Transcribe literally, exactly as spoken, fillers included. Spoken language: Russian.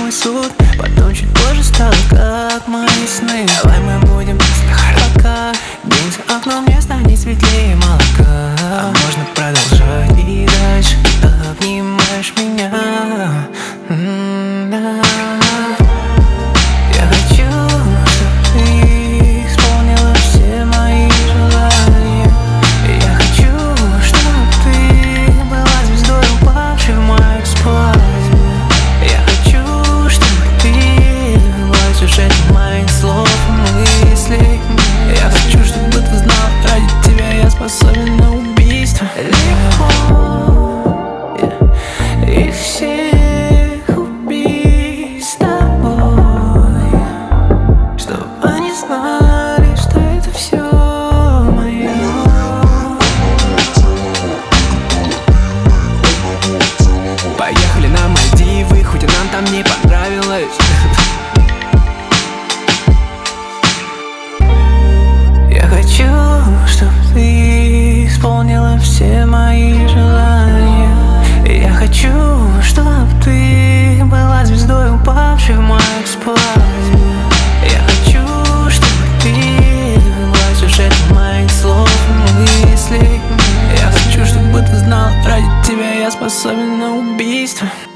мой суд. Потом чуть позже стало как мои сны. Давай мы будем просто пока день за окном не станет светлее молока. А можно продолжать и дальше. Ты обнимаешь меня. М-да. Я хочу, чтобы ты исполнила все мои желания. Я хочу, чтобы ты была звездой, упавшей в мою эксплозию. Я хочу, чтобы ты была сюжетом моих слов и мыслей. Я хочу, чтобы ты знал, ради тебя я способен на убийство. Легко их всех убить с тобой, чтобы они знали, что это все мое. Поехали на Мальдивы, хоть и нам там не понравилось. Я хочу, чтобы ты исполнила все мои желания. Я хочу, чтобы ты была звездой, упавшей в мою эксплозию. Я хочу, чтобы ты была сюжетом моих слов и мыслей. Я хочу, чтобы ты знал, ради тебя я способен на убийство.